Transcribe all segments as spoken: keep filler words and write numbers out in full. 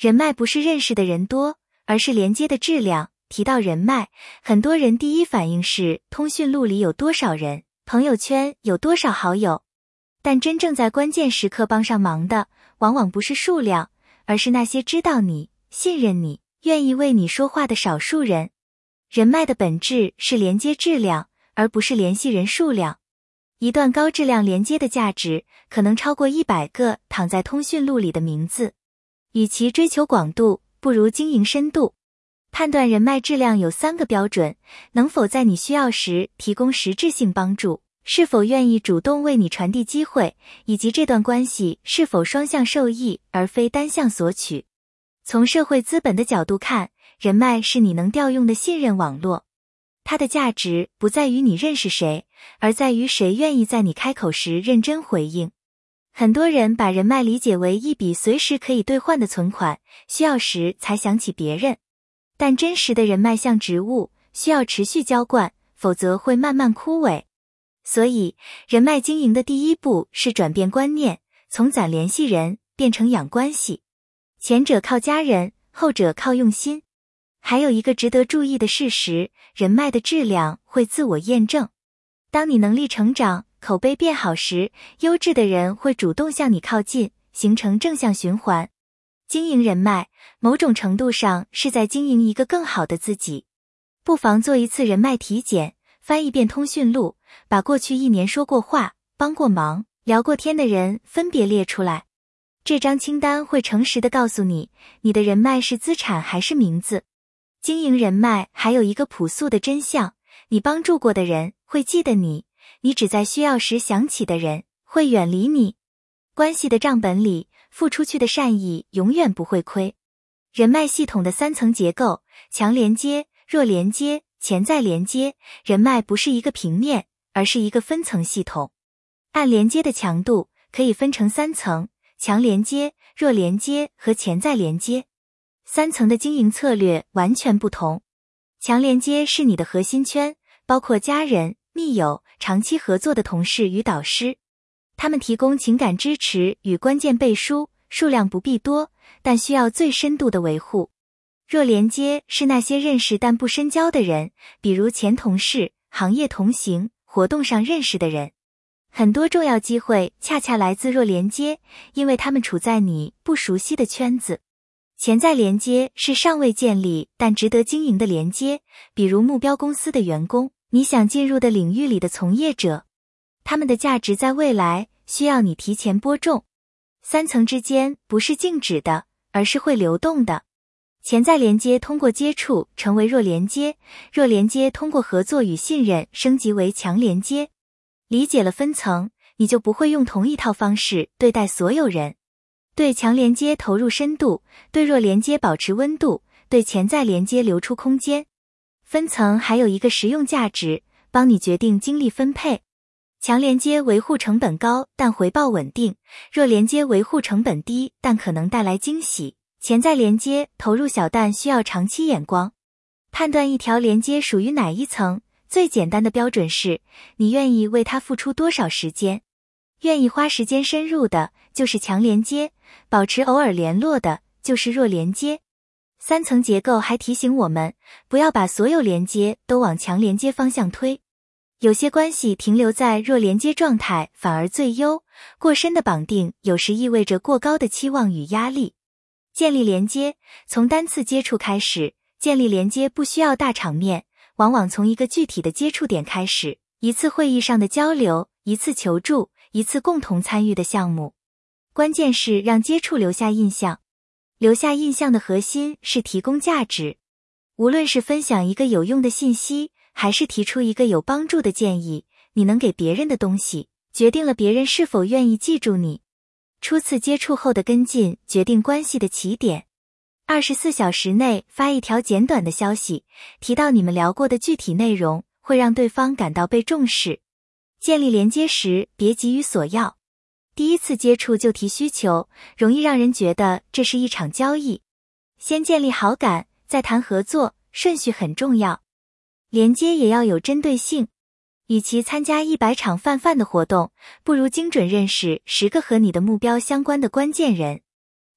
人脉不是认识的人多，而是连接的质量。提到人脉，很多人第一反应是通讯录里有多少人，朋友圈有多少好友。但真正在关键时刻帮上忙的，往往不是数量，而是那些知道你、信任你、愿意为你说话的少数人。人脉的本质是连接质量，而不是联系人数量。一段高质量连接的价值，可能超过一百个躺在通讯录里的名字。与其追求广度，不如经营深度。判断人脉质量有三个标准：能否在你需要时提供实质性帮助，是否愿意主动为你传递机会，以及这段关系是否双向受益而非单向索取。从社会资本的角度看，人脉是你能调用的信任网络。它的价值不在于你认识谁，而在于谁愿意在你开口时认真回应。很多人把人脉理解为一笔随时可以兑换的存款，需要时才想起别人。但真实的人脉像植物，需要持续浇灌，否则会慢慢枯萎。所以，人脉经营的第一步是转变观念，从攒联系人变成养关系。前者靠家人，后者靠用心。还有一个值得注意的事实，人脉的质量会自我验证。当你能力成长，口碑变好时，优质的人会主动向你靠近，形成正向循环。经营人脉，某种程度上是在经营一个更好的自己。不妨做一次人脉体检，翻一遍通讯录，把过去一年说过话、帮过忙、聊过天的人分别列出来。这张清单会诚实地告诉你，你的人脉是资产还是名字。经营人脉还有一个朴素的真相，你帮助过的人会记得你，你只在需要时想起的人会远离你。关系的账本里，付出去的善意永远不会亏。人脉系统的三层结构：强连接、弱连接、潜在连接。人脉不是一个平面，而是一个分层系统。按连接的强度，可以分成三层：强连接、弱连接和潜在连接。三层的经营策略完全不同。强连接是你的核心圈，包括家人、密友、长期合作的同事与导师。他们提供情感支持与关键背书，数量不必多，但需要最深度的维护。弱连接是那些认识但不深交的人，比如前同事、行业同行、活动上认识的人。很多重要机会恰恰来自弱连接，因为他们处在你不熟悉的圈子。潜在连接是尚未建立但值得经营的连接，比如目标公司的员工，你想进入的领域里的从业者。他们的价值在未来，需要你提前播种。三层之间不是静止的，而是会流动的。潜在连接通过接触成为弱连接，弱连接通过合作与信任升级为强连接。理解了分层，你就不会用同一套方式对待所有人。对强连接投入深度，对弱连接保持温度，对潜在连接留出空间。分层还有一个实用价值，帮你决定精力分配。强连接维护成本高，但回报稳定；弱连接维护成本低，但可能带来惊喜。潜在连接投入小，但需要长期眼光。判断一条连接属于哪一层，最简单的标准是，你愿意为它付出多少时间。愿意花时间深入的，就是强连接；保持偶尔联络的，就是弱连接。三层结构还提醒我们，不要把所有连接都往强连接方向推。有些关系停留在弱连接状态反而最优，过深的绑定有时意味着过高的期望与压力。建立连接，从单次接触开始，建立连接不需要大场面，往往从一个具体的接触点开始，一次会议上的交流，一次求助，一次共同参与的项目。关键是让接触留下印象。留下印象的核心是提供价值。无论是分享一个有用的信息，还是提出一个有帮助的建议，你能给别人的东西，决定了别人是否愿意记住你。初次接触后的跟进，决定关系的起点。二十四小时内发一条简短的消息，提到你们聊过的具体内容，会让对方感到被重视。建立连接时，别急于索要。第一次接触就提需求，容易让人觉得这是一场交易。先建立好感，再谈合作，顺序很重要。连接也要有针对性。与其参加一百场泛泛的活动，不如精准认识十个和你的目标相关的关键人。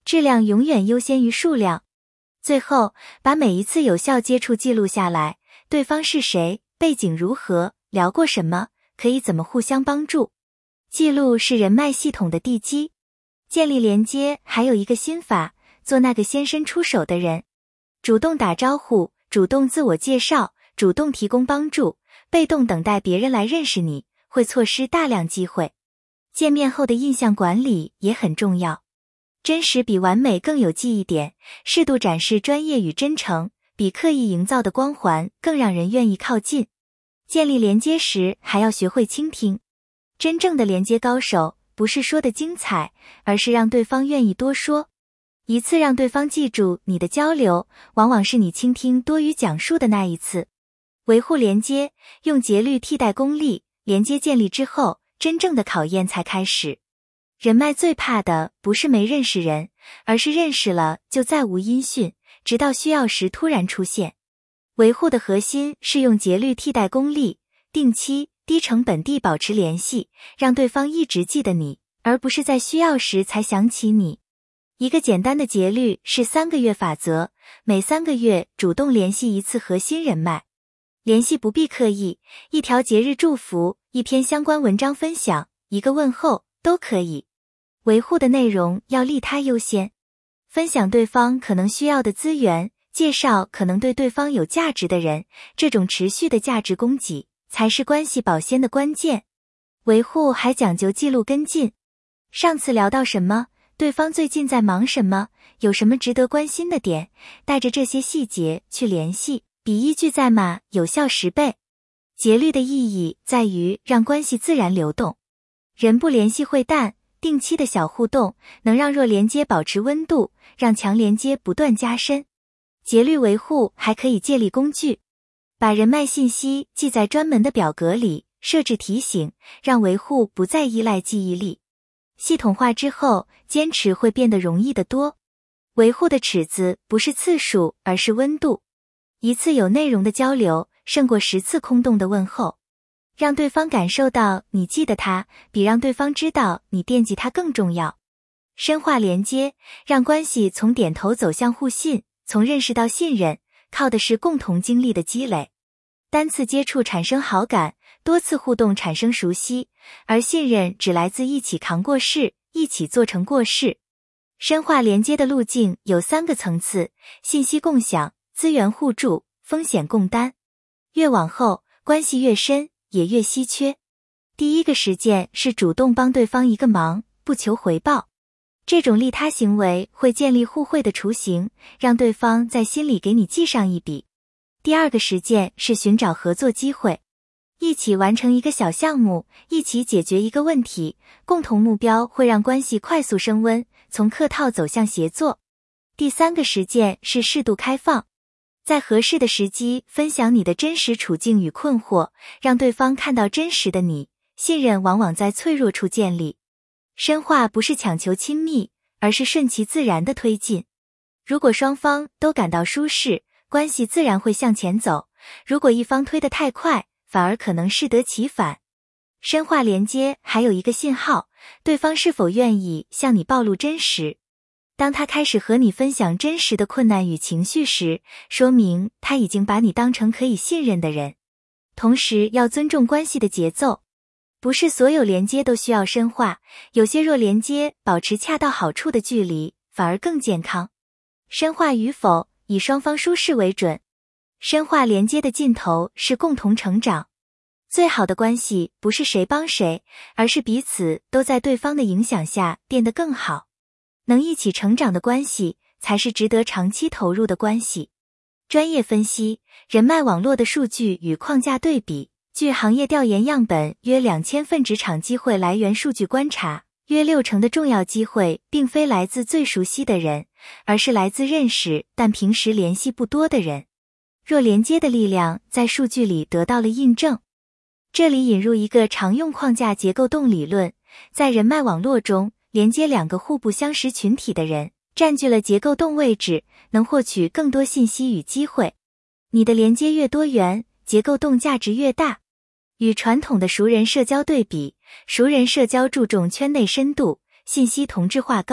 质量永远优先于数量。最后，把每一次有效接触记录下来，对方是谁，背景如何，聊过什么，可以怎么互相帮助。记录是人脉系统的地基。建立连接还有一个心法，做那个先伸出手的人。主动打招呼，主动自我介绍，主动提供帮助，被动等待别人来认识你，会错失大量机会。见面后的印象管理也很重要。真实比完美更有记忆点，适度展示专业与真诚，比刻意营造的光环更让人愿意靠近。建立连接时还要学会倾听。真正的连接高手不是说的精彩，而是让对方愿意多说。一次让对方记住你的交流，往往是你倾听多于讲述的那一次。维护连接，用节律替代功利。连接建立之后，真正的考验才开始。人脉最怕的不是没认识人，而是认识了就再无音讯，直到需要时突然出现。维护的核心是用节律替代功利，定期、低成本地保持联系，让对方一直记得你，而不是在需要时才想起你。一个简单的节律是三个月法则，每三个月主动联系一次核心人脉。联系不必刻意，一条节日祝福，一篇相关文章分享，一个问候都可以。维护的内容要利他优先，分享对方可能需要的资源，介绍可能对对方有价值的人，这种持续的价值供给才是关系保鲜的关键。维护还讲究记录跟进，上次聊到什么，对方最近在忙什么，有什么值得关心的点，带着这些细节去联系，比一句在吗有效十倍。节律的意义在于让关系自然流动，人不联系会淡，定期的小互动能让弱连接保持温度，让强连接不断加深。节律维护还可以借力工具，把人脉信息记在专门的表格里，设置提醒，让维护不再依赖记忆力。系统化之后，坚持会变得容易得多。维护的尺子不是次数，而是温度。一次有内容的交流，胜过十次空洞的问候。让对方感受到你记得他，比让对方知道你惦记他更重要。深化连接，让关系从点头走向互信，从认识到信任，靠的是共同经历的积累。单次接触产生好感，多次互动产生熟悉，而信任只来自一起扛过事，一起做成过事。深化连接的路径有三个层次：信息共享、资源互助、风险共担。越往后，关系越深，也越稀缺。第一个实践是主动帮对方一个忙，不求回报。这种利他行为会建立互惠的雏形，让对方在心里给你记上一笔。第二个实践是寻找合作机会，一起完成一个小项目，一起解决一个问题，共同目标会让关系快速升温，从客套走向协作。第三个实践是适度开放，在合适的时机分享你的真实处境与困惑，让对方看到真实的你。信任往往在脆弱处建立。深化不是强求亲密，而是顺其自然的推进。如果双方都感到舒适，关系自然会向前走。如果一方推得太快，反而可能适得其反。深化连接还有一个信号，对方是否愿意向你暴露真实。当他开始和你分享真实的困难与情绪时，说明他已经把你当成可以信任的人。同时要尊重关系的节奏，不是所有连接都需要深化，有些弱连接保持恰到好处的距离，反而更健康。深化与否，以双方舒适为准。深化连接的尽头是共同成长。最好的关系不是谁帮谁，而是彼此都在对方的影响下变得更好。能一起成长的关系，才是值得长期投入的关系。专业分析，人脉网络的数据与框架对比。据行业调研样本约两千份职场机会来源数据观察，约六成的重要机会并非来自最熟悉的人，而是来自认识但平时联系不多的人。弱连接的力量在数据里得到了印证。这里引入一个常用框架结构洞理论，在人脉网络中，连接两个互不相识群体的人，占据了结构洞位置，能获取更多信息与机会。你的连接越多元，结构洞价值越大。与传统的熟人社交对比，熟人社交注重圈内深度，信息同质化高，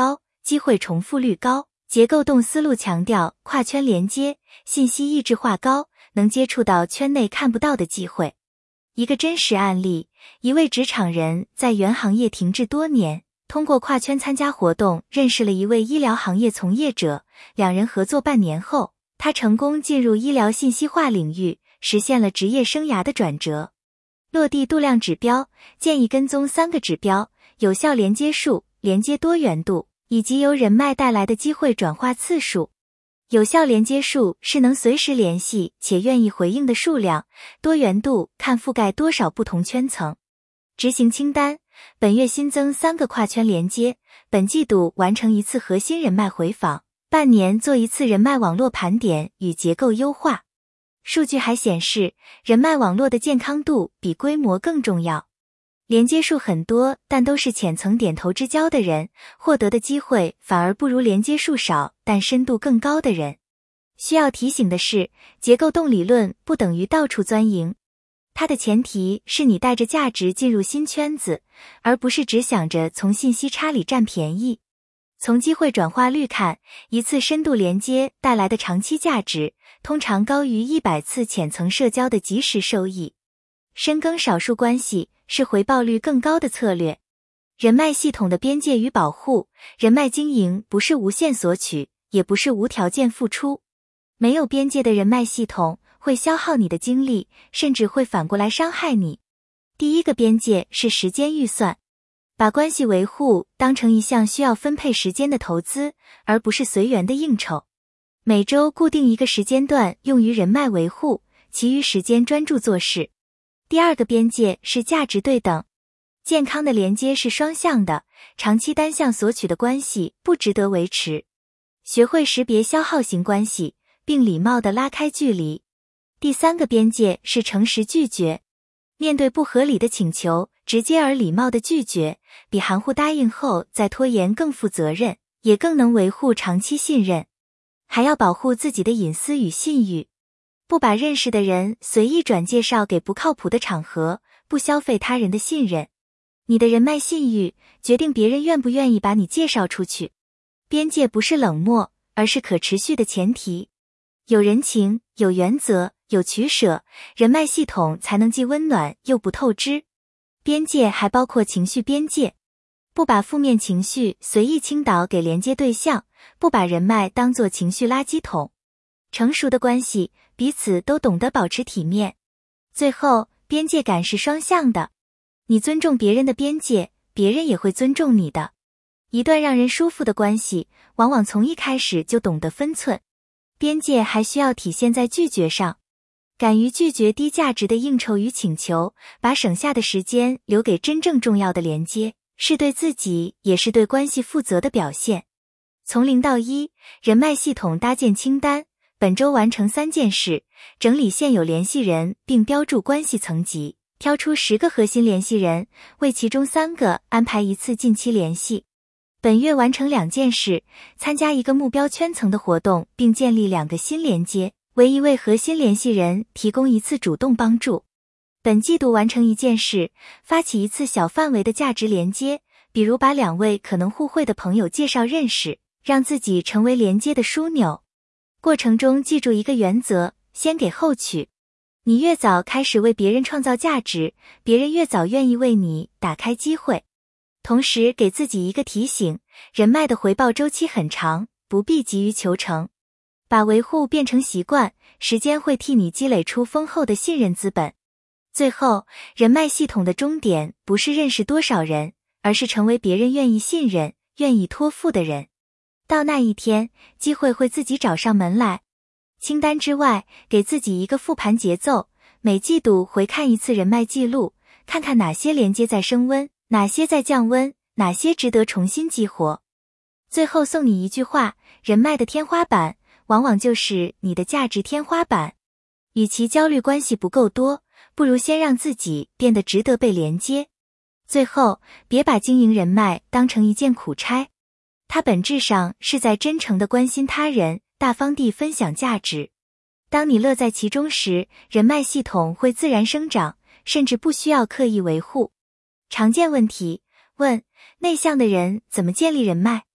机会重复率高。结构洞思路强调跨圈连接，信息异质化高，能接触到圈内看不到的机会。一个真实案例，一位职场人在原行业停滞多年，通过跨圈参加活动认识了一位医疗行业从业者，两人合作半年后，他成功进入医疗信息化领域，实现了职业生涯的转折。落地度量指标建议跟踪三个指标：有效连接数、连接多元度，以及由人脉带来的机会转化次数。有效连接数是能随时联系且愿意回应的数量，多元度看覆盖多少不同圈层。执行清单，本月新增三个跨圈连接，本季度完成一次核心人脉回访，半年做一次人脉网络盘点与结构优化。数据还显示，人脉网络的健康度比规模更重要。连接数很多，但都是浅层点头之交的人，获得的机会反而不如连接数少但深度更高的人。需要提醒的是，结构洞理论不等于到处钻营，它的前提是你带着价值进入新圈子，而不是只想着从信息差里占便宜。从机会转化率看，一次深度连接带来的长期价值，通常高于一百次浅层社交的即时收益。深耕少数关系是回报率更高的策略。人脉系统的边界与保护，人脉经营不是无限索取，也不是无条件付出。没有边界的人脉系统会消耗你的精力，甚至会反过来伤害你。第一个边界是时间预算，把关系维护当成一项需要分配时间的投资，而不是随缘的应酬。每周固定一个时间段用于人脉维护，其余时间专注做事。第二个边界是价值对等，健康的连接是双向的，长期单向索取的关系不值得维持。学会识别消耗型关系，并礼貌地拉开距离。第三个边界是诚实拒绝，面对不合理的请求，直接而礼貌的拒绝，比含糊答应后再拖延更负责任，也更能维护长期信任。还要保护自己的隐私与信誉，不把认识的人随意转介绍给不靠谱的场合，不消费他人的信任。你的人脉信誉决定别人愿不愿意把你介绍出去。边界不是冷漠，而是可持续的前提。有人情，有原则，有取舍，人脉系统才能既温暖又不透支。边界还包括情绪边界，不把负面情绪随意倾倒给连接对象，不把人脉当作情绪垃圾桶。成熟的关系，彼此都懂得保持体面。最后，边界感是双向的，你尊重别人的边界，别人也会尊重你的。一段让人舒服的关系，往往从一开始就懂得分寸。边界还需要体现在拒绝上，敢于拒绝低价值的应酬与请求，把省下的时间留给真正重要的连接，是对自己也是对关系负责的表现。从零到一，人脉系统搭建清单，本周完成三件事：整理现有联系人并标注关系层级，挑出十个核心联系人，为其中三个安排一次近期联系。本月完成两件事，参加一个目标圈层的活动并建立两个新连接，为一位核心联系人提供一次主动帮助。本季度完成一件事，发起一次小范围的价值连接，比如把两位可能互惠的朋友介绍认识，让自己成为连接的枢纽。过程中记住一个原则，先给后取。你越早开始为别人创造价值，别人越早愿意为你打开机会。同时给自己一个提醒，人脉的回报周期很长，不必急于求成。把维护变成习惯，时间会替你积累出丰厚的信任资本。最后，人脉系统的终点不是认识多少人，而是成为别人愿意信任、愿意托付的人。到那一天，机会会自己找上门来。清单之外，给自己一个复盘节奏，每季度回看一次人脉记录，看看哪些连接在升温，哪些在降温，哪些值得重新激活。最后送你一句话，人脉的天花板往往就是你的价值天花板。与其焦虑关系不够多，不如先让自己变得值得被连接。最后，别把经营人脉当成一件苦差，它本质上是在真诚地关心他人，大方地分享价值。当你乐在其中时，人脉系统会自然生长，甚至不需要刻意维护。常见问题：问，内向的人怎么建立人脉？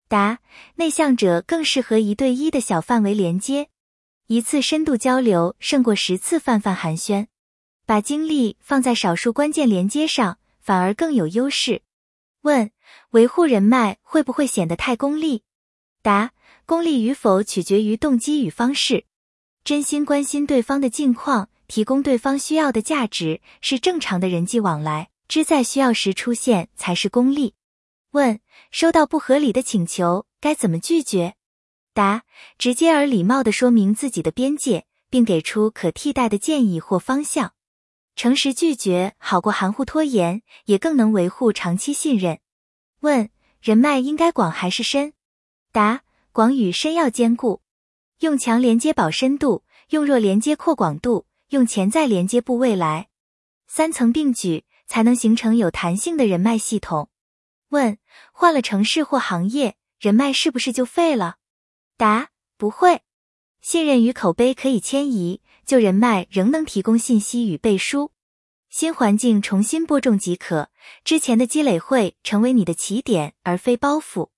答：内向者更适合一对一的小范围连接，一次深度交流胜过十次泛泛寒暄。把精力放在少数关键连接上，反而更有优势。问：维护人脉会不会显得太功利？答：功利与否取决于动机与方式。真心关心对方的近况，提供对方需要的价值，是正常的人际往来，只在需要时出现才是功利。问：收到不合理的请求，该怎么拒绝？答：直接而礼貌地说明自己的边界，并给出可替代的建议或方向。诚实拒绝好过含糊拖延，也更能维护长期信任。问：人脉应该广还是深？答：广与深要兼顾。用强连接保深度，用弱连接扩广度，用潜在连接布未来，三层并举，才能形成有弹性的人脉系统。问：换了城市或行业，人脉是不是就废了？答：不会。信任与口碑可以迁移，旧人脉仍能提供信息与背书。新环境重新播种即可，之前的积累会成为你的起点而非包袱。